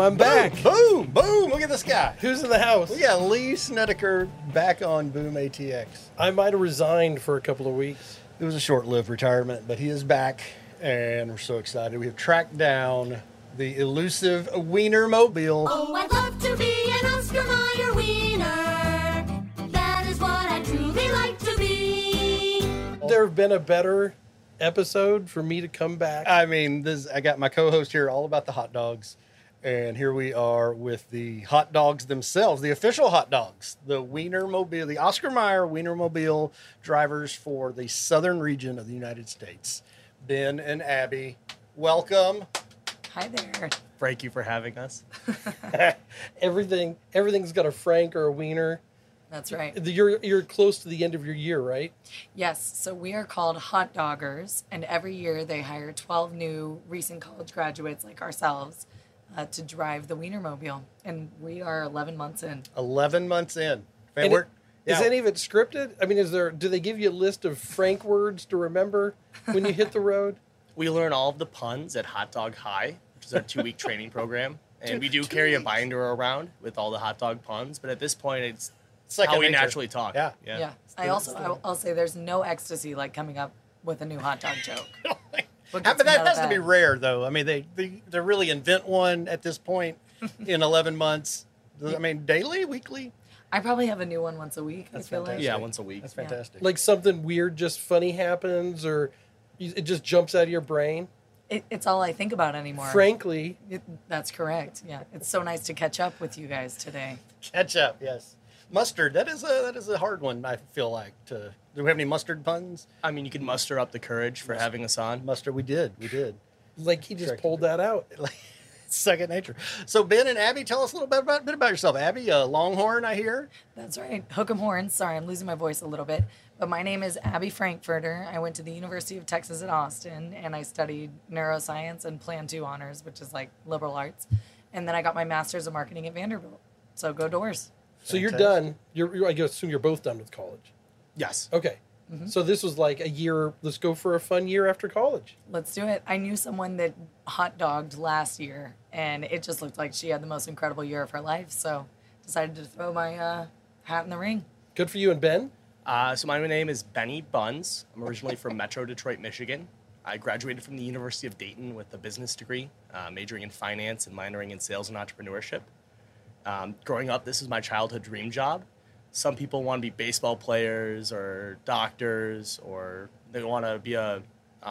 I'm back. Boom, boom. Look at this guy. Who's in the house? We got Lee Snedeker back on Boom ATX. I might have resigned for a couple of weeks. It was a short-lived retirement, but he is back, and we're so excited. We have tracked down the elusive Wienermobile. Oh, I'd love to be an Oscar Mayer wiener. That is what I truly like to be. There have been a better episode for me to come back. I mean, I got my co-host here all about the hot dogs, and here we are with the hot dogs themselves, the official hot dogs, the Wienermobile, the Oscar Mayer Wienermobile drivers for the southern region of the United States. Ben and Abby, welcome. Hi there. Thank you for having us. Everything's got a Frank or a Wiener. That's right. You're close to the end of your year, right? Yes, so we are called Hot Doggers, and every year they hire 12 new recent college graduates like ourselves to drive the Wienermobile, and we are 11 months in. 11 months in. And is any of it scripted? I mean, do they give you a list of Frank words to remember when you hit the road? We learn all of the puns at Hot Dog High, which is our 2-week training program. And we do carry a binder around with all the hot dog puns, but at this point it's how we naturally talk. Yeah. I'll say there's no ecstasy like coming up with a new hot dog joke. But that has to be rare, though. I mean, they really invent one at this point in 11 months. I mean, daily, weekly? I probably have a new one once a week. That's I feel fantastic. Yeah, once a week. That's fantastic. Like something weird, just funny happens, or it just jumps out of your brain? It's all I think about anymore. Frankly. That's correct. Yeah, it's so nice to catch up with you guys today. Catch up, yes. Mustard, that is a hard one, I feel like. Do we have any mustard puns? I mean, you can muster up the courage for having us on. Mustard, we did. Like he just pulled that out. Second nature. So Ben and Abby, tell us a little bit about yourself. Abby, Longhorn, I hear. That's right. Hook 'em horns. Sorry, I'm losing my voice a little bit. But my name is Abby Frankfurter. I went to the University of Texas at Austin, and I studied neuroscience and Plan 2 honors, which is like liberal arts. And then I got my master's of marketing at Vanderbilt. So go Doors. So you're done. I assume you're both done with college. Yes. Okay. Mm-hmm. So this was like a year. Let's go for a fun year after college. Let's do it. I knew someone that hot dogged last year, and it just looked like she had the most incredible year of her life. So decided to throw my hat in the ring. Good for you. And Ben? So my name is Benny Buns. I'm originally from Metro Detroit, Michigan. I graduated from the University of Dayton with a business degree, majoring in finance and minoring in sales and entrepreneurship. Growing up, this is my childhood dream job. Some people want to be baseball players or doctors, or they want to be a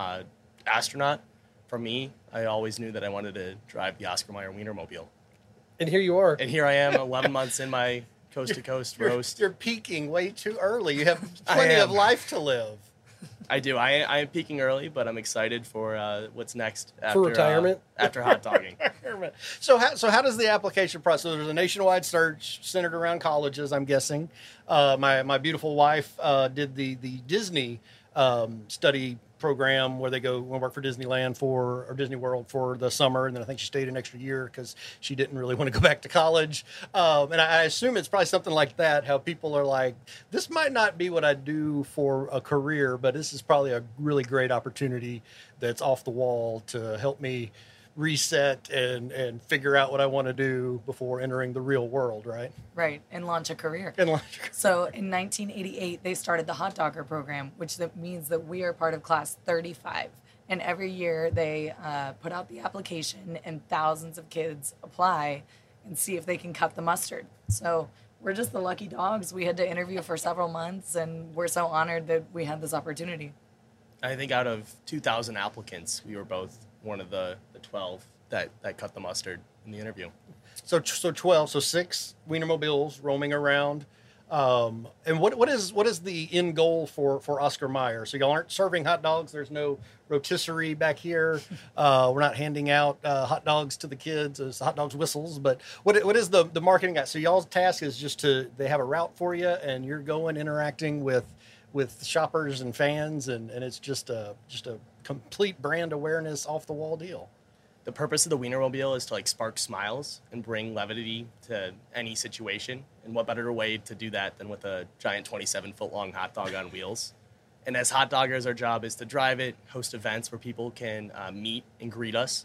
astronaut. For me, I always knew that I wanted to drive the Oscar Mayer Wienermobile. And here you are. And here I am, 11 months in my coast-to-coast roast. You're peaking way too early. You have plenty of life to live. I do. I am peaking early, but I'm excited for what's next after retirement. After hot dogging. So how does the application process? So there's a nationwide search centered around colleges, I'm guessing. My beautiful wife did the Disney study program where they go and work for Disneyland or Disney World for the summer, and then I think she stayed an extra year because she didn't really want to go back to college. And I assume it's probably something like that, how people are like, this might not be what I do for a career, but this is probably a really great opportunity that's off the wall to help me reset and figure out what I want to do before entering the real world, right? Right, and launch a career. So in 1988, they started the Hot Dogger program, which means that we are part of class 35. And every year they put out the application, and thousands of kids apply and see if they can cut the mustard. So we're just the lucky dogs. We had to interview for several months, and we're so honored that we had this opportunity. I think out of 2,000 applicants, we were both one of the 12 that cut the mustard in the interview. So 12, so 6 Wienermobiles roaming around. And what is the end goal for Oscar Mayer? So y'all aren't serving hot dogs. There's no rotisserie back here. We're not handing out hot dogs to the kids as hot dogs whistles. But what is the marketing guy? So y'all's task is just they have a route for you, and you're going interacting with shoppers and fans, and it's just a complete brand awareness off the wall deal. The purpose of the Wienermobile is to spark smiles and bring levity to any situation. And what better way to do that than with a giant 27-foot long hot dog on wheels? And as hot doggers, our job is to drive it, host events where people can meet and greet us,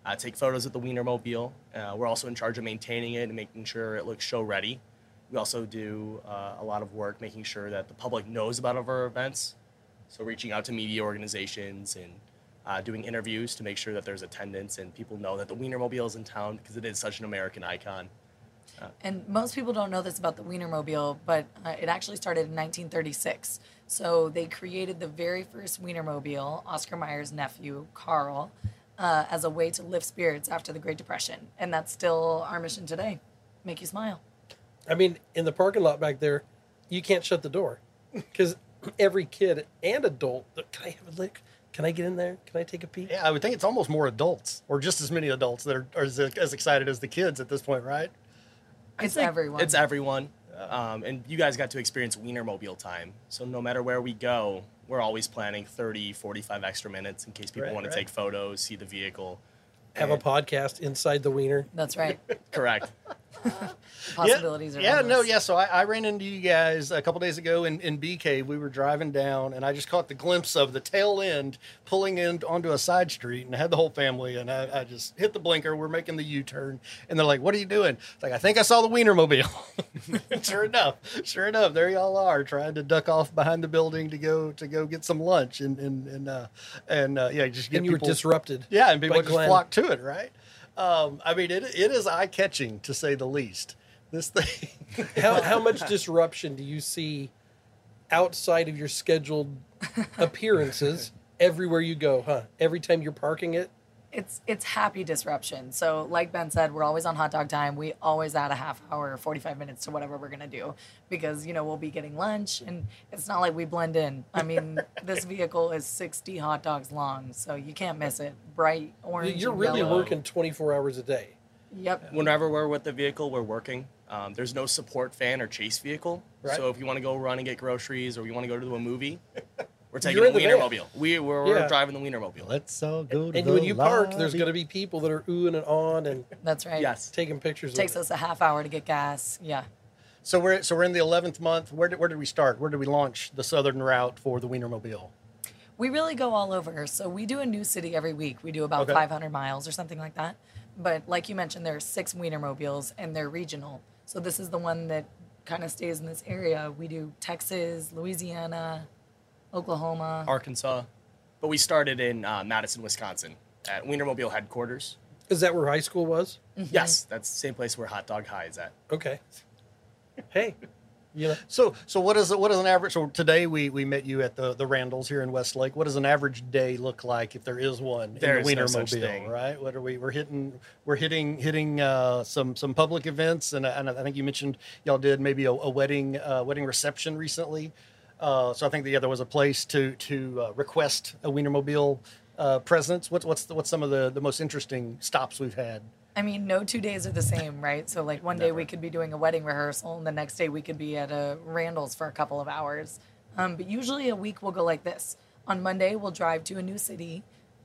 take photos of the Wienermobile. We're also in charge of maintaining it and making sure it looks show ready. We also do a lot of work making sure that the public knows about our events. So reaching out to media organizations and doing interviews to make sure that there's attendance and people know that the Wienermobile is in town because it is such an American icon. And most people don't know this about the Wienermobile, but it actually started in 1936. So they created the very first Wienermobile, Oscar Mayer's nephew, Carl, as a way to lift spirits after the Great Depression. And that's still our mission today. Make you smile. I mean, in the parking lot back there, you can't shut the door because every kid and adult, can I have a lick? Can I get in there? Can I take a peek? Yeah, I would think it's almost more adults, or just as many adults that are as excited as the kids at this point, right? It's everyone. It's everyone. And you guys got to experience Wienermobile time. So no matter where we go, we're always planning 30, 45 extra minutes in case people want to take photos, see the vehicle. Have a podcast inside the Wiener. That's right. Correct. Possibilities are endless. So I ran into you guys a couple days ago in BK. We were driving down, and I just caught the glimpse of the tail end pulling in onto a side street, and I had the whole family, and I just hit the blinker. We're making the U-turn, and they're like, "What are you doing?" It's like, "I think I saw the Wienermobile." Sure enough, there y'all are trying to duck off behind the building to go get some lunch, just get And you were people disrupted. Yeah, and people by just Glenn. flock to it, right? I mean, it is eye-catching, to say the least. This thing. How much disruption do you see outside of your scheduled appearances everywhere you go, huh? Every time you're parking it? It's happy disruption. So like Ben said, we're always on hot dog time. We always add a half hour or 45 minutes to whatever we're going to do because, we'll be getting lunch and it's not like we blend in. I mean, this vehicle is 60 hot dogs long, so you can't miss it. Bright orange You're and really yellow. working 24 hours a day. Yep. Whenever we're with the vehicle, we're working. There's no support van or chase vehicle. Right. So if you want to go run and get groceries or you want to go to a movie, we're taking You're the in the van. Wienermobile. We're Yeah. driving the Wienermobile. Let's all go to And the when you park, lobby. there's going to be people that are oohing and on and That's right. Yes. taking pictures Takes of it. us a half hour to get gas. Yeah. So we're in the 11th month. Where did we start? Where did we launch the southern route for the Wienermobile? We really go all over. So we do a new city every week. We do about Okay. 500 miles or something like that. But like you mentioned, there are 6 Wienermobiles and they're regional. So this is the one that kind of stays in this area. We do Texas, Louisiana, Oklahoma. Arkansas. But we started in Madison, Wisconsin at Wienermobile headquarters. Is that where high school was? Yes, that's the same place where Hot Dog High is at. Okay. Hey, So what is an average? So today we met you at the Randalls here in Westlake. What does an average day look like if there is one There's in the no such Wienermobile? thing. Right? What are we're hitting some public events, and I think you mentioned y'all did maybe a wedding reception recently. So I think there was a place to request a Wienermobile presence. What's some of the most interesting stops we've had? I mean, no 2 days are the same, right? So like one day we could be doing a wedding rehearsal and the next day we could be at a Randall's for a couple of hours. But usually a week will go like this. On Monday, we'll drive to a new city.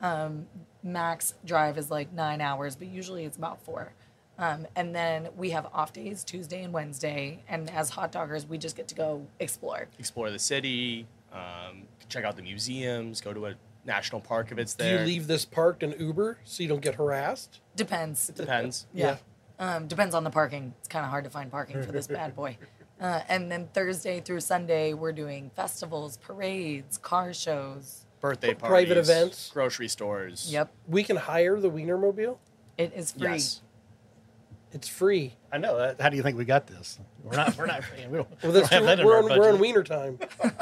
Max drive is like 9 hours, but usually it's about 4. And then we have off days, Tuesday and Wednesday. And as hot doggers, we just get to go explore. Explore the city, check out the museums, go to a national park if it's do there. you leave this parked in Uber so you don't get harassed? Depends. Depends. Yeah. Depends on the parking. It's kind of hard to find parking for this bad boy. And then Thursday through Sunday, we're doing festivals, parades, car shows. Birthday parties. Private events. Grocery stores. Yep. We can hire the Wienermobile. It is free. Yes. It's free. I know. How do you think we got this? We're not. We don't, Well, we that's don't have true. that in We're our on budget. Wiener time.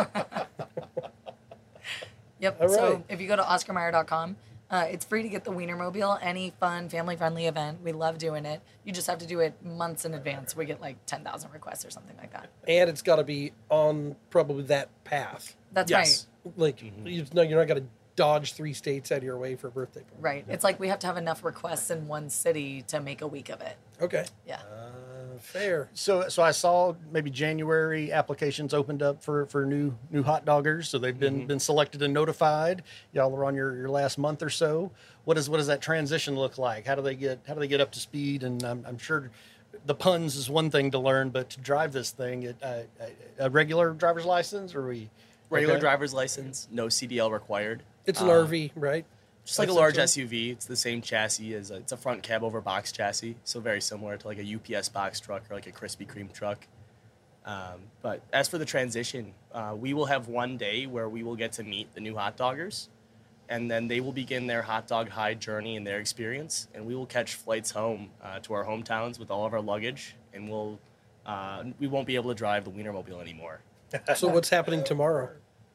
Yep. All So right. if you go to OscarMayer.com, it's free to get the Wienermobile. Any fun, family-friendly event. We love doing it. You just have to do it months in advance. We get like 10,000 requests or something like that. And it's got to be on probably that path. That's Yes. Like, you're not going to dodge 3 states out of your way for a birthday party. right. Right. It's like we have to have enough requests in one city to make a week of it. Okay. Yeah. Fair. So I saw maybe January applications opened up for new hot doggers. So they've been selected and notified. Y'all are on your last month or so. What does that transition look like? How do they get up to speed? And I'm sure the puns is one thing to learn, but to drive this thing, a regular driver's license, or Regular okay. driver's license, no CDL required. It's an RV, right? Just like a large essentially? SUV, it's the same chassis as it's a front cab over box chassis, so very similar to like a UPS box truck or like a Krispy Kreme truck. But as for the transition, we will have one day where we will get to meet the new hot doggers, and then they will begin their hot dog high journey and their experience, and we will catch flights home to our hometowns with all of our luggage, and we won't be able to drive the Wienermobile anymore. So what's happening tomorrow?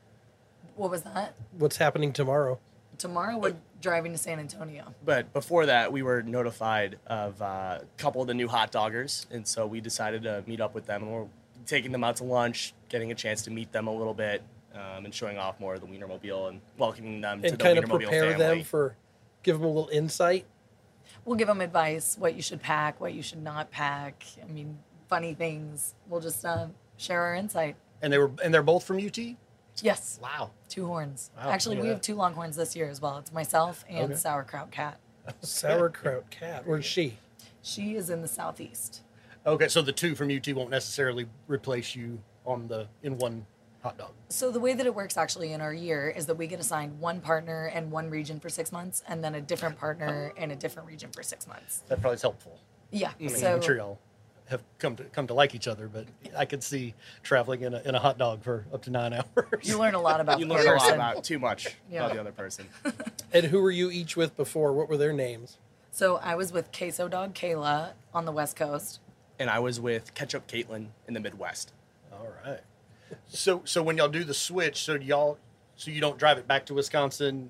What was that? What's happening tomorrow? Tomorrow we're driving to San Antonio. But before that, we were notified of a couple of the new hot doggers, and so we decided to meet up with them, and we're taking them out to lunch, getting a chance to meet them a little bit, and showing off more of the Wienermobile and welcoming them to And the kind of Wienermobile prepare family. them for, give them a little insight. We'll give them advice, what you should pack, what you should not pack. I mean, funny things. We'll just share our insight. And they're both from UT? Yes. Wow. 2 horns. Wow, Actually, look we at have that. 2 Longhorns this year as well. It's myself and Okay. Sauerkraut Cat. Sauerkraut Cat. Where's she? She is in the southeast. Okay, so the 2 from UT won't necessarily replace you in one hot dog. So the way that it works actually in our year is that we get assigned one partner and one region for 6 months, and then a different partner in a different region for 6 months. That probably is helpful. Yeah. I mean, So I'm sure y'all have come to like each other, but I could see traveling in a hot dog for up to 9 hours. you learn a lot about You the learn a lot person. about too much Yeah. about the other person. And who were you each with before? What were their names? So I was with Queso Dog Kayla on the West Coast. And I was with Ketchup Caitlin in the Midwest. All right. So when y'all do the switch, so you don't drive it back to Wisconsin.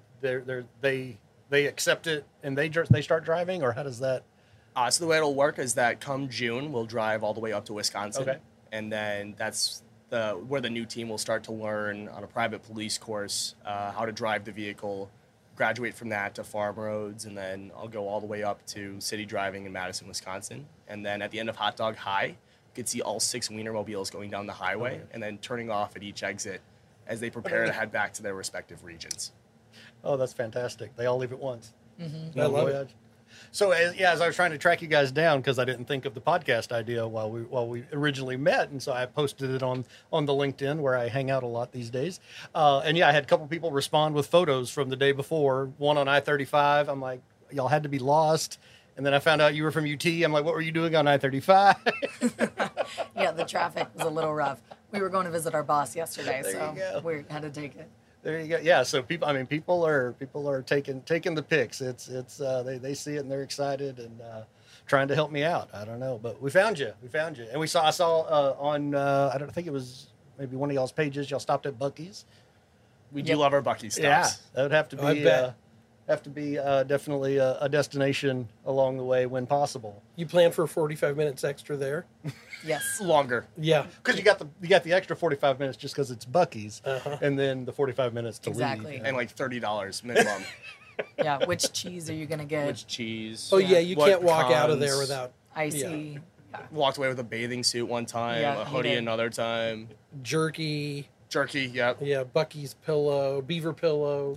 They accept it and they start driving, or how does that? So the way it'll work is that come June, we'll drive all the way up to Wisconsin. Okay. And then that's where the new team will start to learn on a private police course how to drive the vehicle, graduate from that to farm roads, and then I'll go all the way up to city driving in Madison, Wisconsin. And then at the end of Hot Dog High, you could see all 6 Wienermobiles going down the highway and then turning off at each exit as they prepare to head back to their respective regions. Oh, that's fantastic. They all leave at once. I love it. So as I was trying to track you guys down, because I didn't think of the podcast idea while we originally met, and so I posted it on the LinkedIn where I hang out a lot these days. And yeah, I had a couple people respond with photos from the day before. One on I-35. I'm like, y'all had to be lost. And then I found out you were from UT. I'm like, what were you doing on I-35? Yeah, the traffic was a little rough. We were going to visit our boss yesterday, There so you go. we had to take it. There you go. Yeah. So people are taking the pics. They see it and they're excited and trying to help me out. I don't know, but we found you, and I saw on I don't think it was maybe one of y'all's pages. Y'all stopped at Buc-ee's. We do Yep. love our Buc-ee's stops. Yeah, that would have to I be bet. definitely a destination along the way when possible. You plan for 45 minutes extra there? Yes. Longer. Yeah. Because you got the extra 45 minutes just because it's Buc-ee's, and then the 45 minutes to Exactly. leave. And like $30 minimum. Yeah. Which cheese are you going to get? Which cheese. Oh, yeah, you What can't walk out of there cons. without Icy. Yeah. Walked away with a bathing suit one time, Yeah, a he hoodie did. another time. jerky. Jerky, yep. Yeah, Bucky's pillow, Beaver pillow.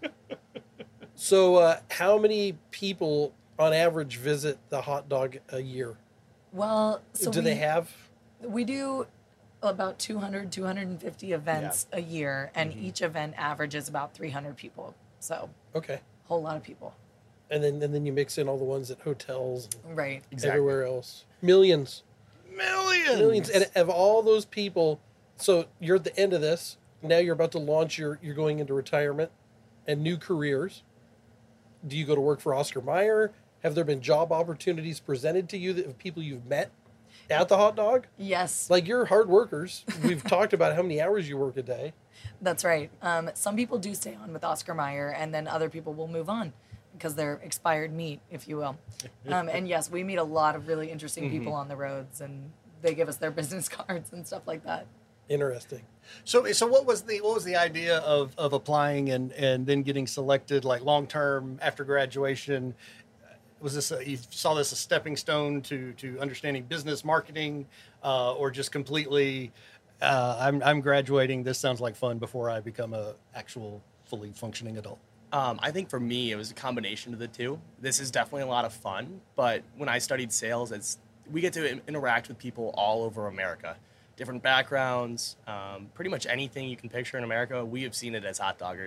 So, how many people on average visit the hot dog a year? Well, so Do they have? we do about 200, 250 events a year, and each event averages about 300 people. So, Okay. a whole lot of people. And then you mix in all the ones at hotels and Right. Exactly. everywhere else. Millions. Millions. And of all those people, so you're at the end of this. Now you're about to launch you're going into retirement and new careers. Do you go to work for Oscar Mayer? Have there been job opportunities presented to you of people you've met at the hot dog? Yes, Like, you're hard workers. We've talked about how many hours you work a day. that's right. Some people do stay on with Oscar Mayer, and then other people will move on because they're expired meat, if you will. And yes, we meet a lot of really interesting people on the roads, and they give us their business cards and stuff like that. Interesting. So what was the idea of applying and then getting selected, like long term after graduation? Was this you saw this a stepping stone to understanding business marketing, or just completely? I'm graduating. This sounds like fun before I become a actual fully functioning adult. I think for me, it was a combination of the two. This is definitely a lot of fun, but when I studied sales, we get to interact with people all over America, different backgrounds, pretty much anything you can picture in America. We have seen it as hot doggers.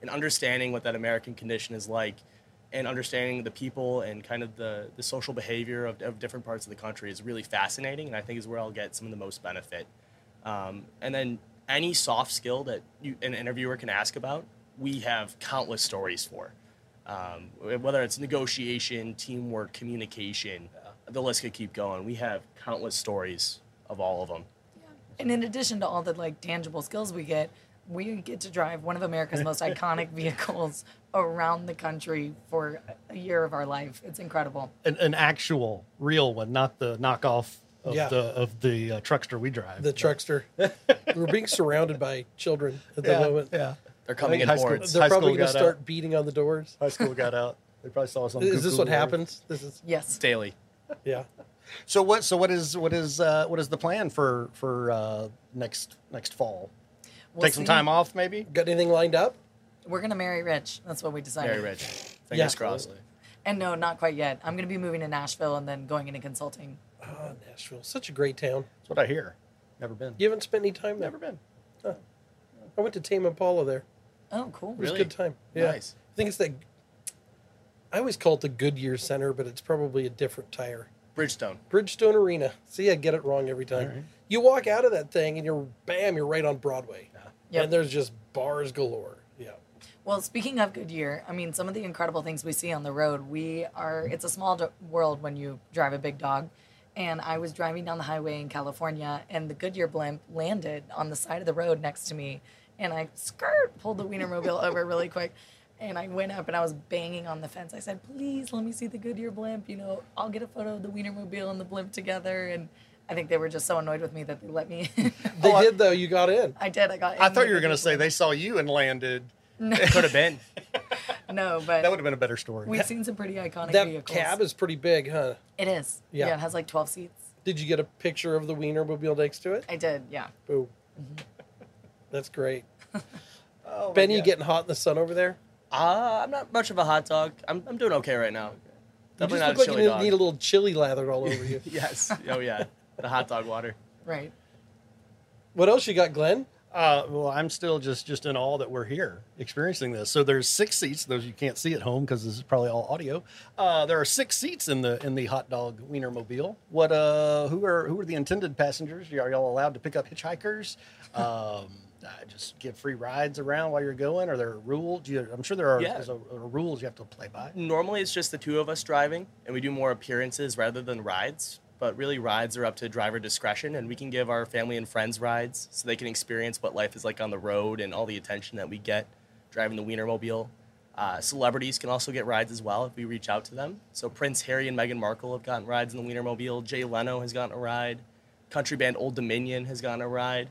and understanding what that American condition is like, and understanding the people and kind of the social behavior of different parts of the country is really fascinating, and I think is where I'll get some of the most benefit. And then any soft skill that an interviewer can ask about, we have countless stories for. Whether it's negotiation, teamwork, communication, the list could keep going. We have countless stories of all of them. And in addition to all the like tangible skills we get to drive one of America's most iconic vehicles around the country for a year of our life. It's incredible. An actual, real one, not the knockoff of Yeah. the truckster we drive. The truckster. We're being surrounded by children at the Yeah, moment. yeah. They're coming in high school- hordes. They're High probably school going to got start beating on the doors. High school got out. They probably saw us on Is this Google what or- happens? This is Yes. Daily. yeah. So what is the plan for next fall? We'll Take some see. time off, maybe. Got anything lined up? We're going to marry rich. That's what we decided. Very rich. Fingers Yeah. crossed. And no, not quite yet. I'm going to be moving to Nashville and then going into consulting. Oh, Nashville, such a great town. That's what I hear. Never been. You haven't spent any time there? Never been. I went to Tame Impala there. Oh, cool. It was Really? a good time. Yeah. Nice. I think it's that. I always call it the Goodyear Center, but it's probably a different tire. Bridgestone. Bridgestone Arena. See, I get it wrong every time. All right. You walk out of that thing and you're right on Broadway. Yep. And there's just bars galore. Yeah. Well, speaking of Goodyear, I mean, some of the incredible things we see on the road, it's a small world when you drive a big dog. And I was driving down the highway in California, and the Goodyear blimp landed on the side of the road next to me. And I pulled the Wienermobile over really quick. And I went up and I was banging on the fence. I said, please let me see the Goodyear blimp. You know, I'll get a photo of the Wienermobile and the blimp together. And I think they were just so annoyed with me that they let me in. They did, though. You got in. I did. I got in I thought the you were going to say Goodyear they saw you and landed. Could have been. blimp. No, but That would have been a better story. we've seen some pretty iconic That vehicles. cab is pretty big, huh? It is. Yeah. Yeah, it has like 12 seats. Did you get a picture of the Wienermobile next to it? I did, yeah. Boom. That's great. Oh, Ben, you yeah. getting hot in the sun over there? I'm not much of a hot dog. I'm doing okay right now. You Definitely just not look a like chili you dog. need a little chili lathered all over you. Yes. Oh yeah. The hot dog water. Right. What else you got, Glenn? Well, I'm still just in awe that we're here experiencing this. So there's 6 seats. Those you can't see at home because this is probably all audio. There are 6 seats in the hot dog Wienermobile. What? Who are the intended passengers? Are y'all allowed to pick up hitchhikers? Just give free rides around while you're going? Are there rules? I'm sure there are, Yeah. there's rules you have to play by. Normally it's just the two of us driving, and we do more appearances rather than rides. But really, rides are up to driver discretion, and we can give our family and friends rides so they can experience what life is like on the road and all the attention that we get driving the Wienermobile. Celebrities can also get rides as well if we reach out to them. So Prince Harry and Meghan Markle have gotten rides in the Wienermobile. Jay Leno has gotten a ride. Country band Old Dominion has gotten a ride.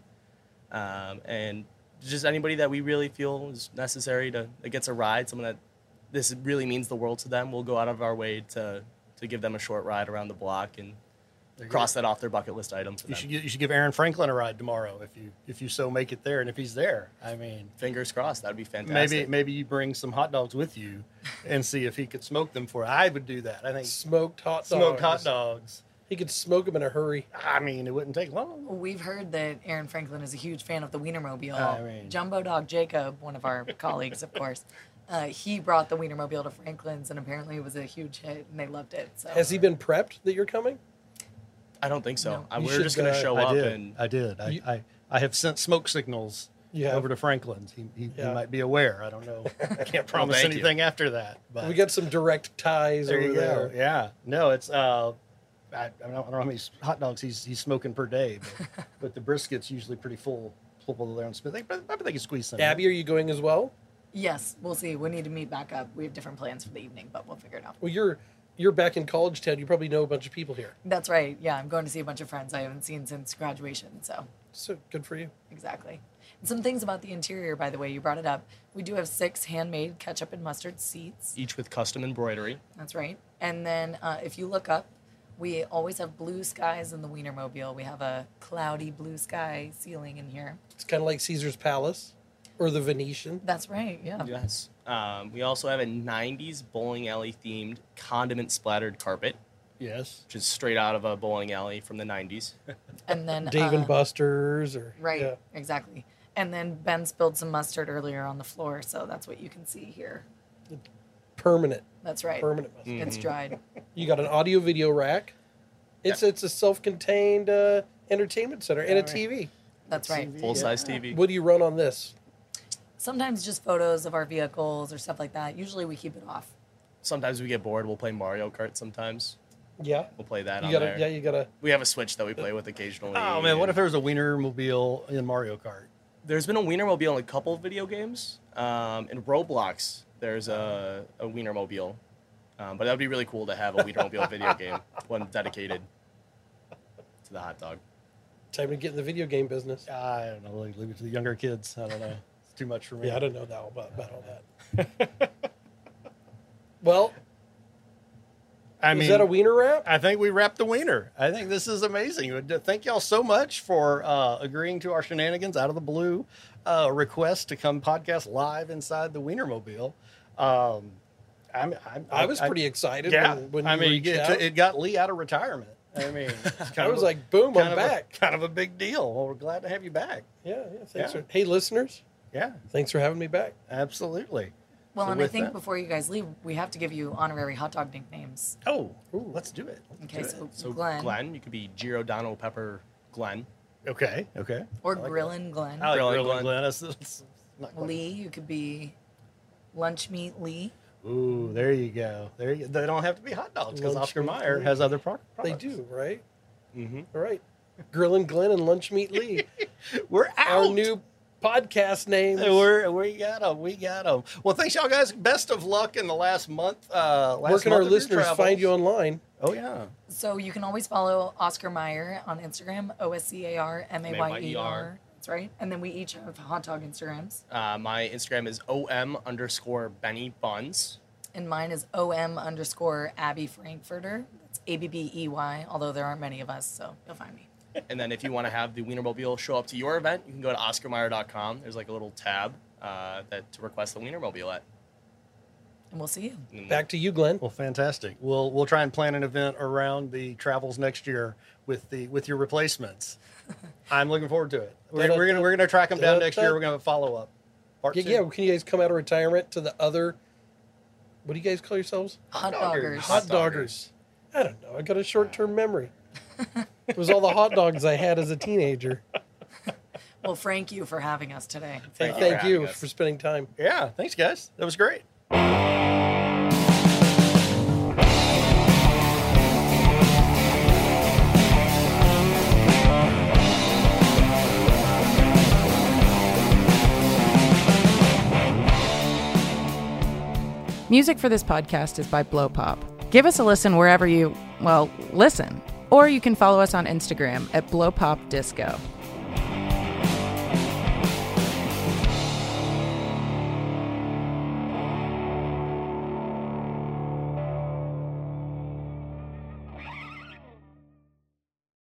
And just anybody that we really feel is necessary that gets a ride, someone that this really means the world to them, we'll go out of our way to give them a short ride around the block and cross that off their bucket list item for them. You should give Aaron Franklin a ride tomorrow if you so make it there, and if he's there. I mean, Fingers crossed, that'd be fantastic. maybe you bring some hot dogs with you and see if he could smoke them for you. I would do that. I think Smoked hot dogs. smoked hot dogs. He could smoke them in a hurry. I mean, it wouldn't take long. We've heard that Aaron Franklin is a huge fan of the Wienermobile. I mean- Jumbo Dog Jacob, one of our colleagues, of course, he brought the Wienermobile to Franklin's, and apparently it was a huge hit, and they loved it. So Has he been prepped that you're coming? I don't think so. No. You We're just going to should, show I up did. and I did. You- I have sent smoke signals You have? over to Franklin's. He Yeah. might be aware. I don't know. I can't promise thank you. anything after that. But We got some direct ties there over you there. go. Yeah. No, it's I don't know how many hot dogs he's smoking per day, but the brisket's usually pretty full there on Smith. I bet they can squeeze some. in. Abby, are you going as well? yes, we'll see. We need to meet back up. We have different plans for the evening, but we'll figure it out. Well, you're back in college town. You probably know a bunch of people here. That's right. Yeah, I'm going to see a bunch of friends I haven't seen since graduation. So So good for you. exactly. And some things about the interior, by the way, you brought it up. We do have 6 handmade ketchup and mustard seats. each with custom embroidery. That's right. And then if you look up, we always have blue skies in the Wienermobile. We have a cloudy blue sky ceiling in here. It's kind of like Caesar's Palace or the Venetian. That's right. Yeah. Yes. We also have a 90s bowling alley themed condiment splattered carpet, Yes. which is straight out of a bowling alley from the 90s. And then Dave and Buster's or right, yeah. exactly. And then Ben spilled some mustard earlier on the floor, so that's what you can see here. Permanent. That's right. Permanent mustard. It's dried. You got an audio video rack. It's a self-contained entertainment center and a TV. That's right. Full-size TV. What do you run on this? Sometimes just photos of our vehicles or stuff like that. Usually we keep it off. Sometimes we get bored. We'll play Mario Kart sometimes. Yeah. We'll play that You on gotta. there. Yeah, you gotta. We have a Switch that we play with occasionally. Oh man, what if there was a Wienermobile in Mario Kart? There's been a Wienermobile in a couple of video games. In Roblox, there's a Wienermobile. But that would be really cool to have a Wienermobile video game, one dedicated to the hot dog. Time to get in the video game business. I don't know. Leave it to the younger kids. I don't know. It's too much for me. Yeah, I don't know about all that. Well, I mean, is that a wiener wrap? I think we wrapped the wiener. I think this is amazing. Thank y'all so much for agreeing to our shenanigans out of the blue request to come podcast live inside the Wienermobile. I was pretty excited. Yeah, when I you mean, reached out. it got Lee out of retirement. I mean, it's kind I of was like, boom, I'm kind of back. kind of a big deal. Well, we're glad to have you back. Yeah. Thanks. Yeah. Hey, listeners, Yeah, thanks for having me back. absolutely. Well, So and I with think that- before you guys leave, we have to give you honorary hot dog nicknames. Oh, let's do it. Okay, So Glenn. you could be Giordano Pepper Glenn. Okay. Or I like Grillin' Glenn. I like Grillin' Grillin' Glenn. Glenn. That's not quite- Lee, you could be Lunch Meat Lee. Ooh, there you go. There you, they don't have to be hot dogs because Lunch Oscar meat Mayer Lee. has other products. They do, right? Mm-hmm. All right. Grillin' Glenn and Lunch Meat Lee. We're out. Our new podcast names. We got them. We got them. Well, thanks, y'all guys. Best of luck in the last month. Where can our listeners find you online? Oh, yeah. So you can always follow Oscar Mayer on Instagram, OSCARMAYER. That's right. And then we each have hot dog Instagrams. My Instagram is OM_Benny Buns. And mine is OM_Abby Frankfurter. That's ABBEY, although there aren't many of us, so you'll find me. And then if you want to have the Wienermobile show up to your event, you can go to OscarMayer.com. There's like a little tab that to request the Wienermobile at. And we'll see you. And Back to you, Glenn. Well, fantastic. We'll try and plan an event around the travels next year with your replacements. I'm looking forward to it. We're gonna track them down next year. We're gonna have a follow up. Yeah, can you guys come out of retirement to the other? What do you guys call yourselves? Hot doggers. doggers. Hot doggers. I don't know. I got a short-term memory. It was all the hot dogs I had as a teenager. Well, Frank, you for having us today. Hey, you for thank having you us. for spending time. Yeah, thanks, guys. That was great. Music for this podcast is by Blow Pop. Give us a listen wherever you, listen. Or you can follow us on Instagram at Blow Pop Disco.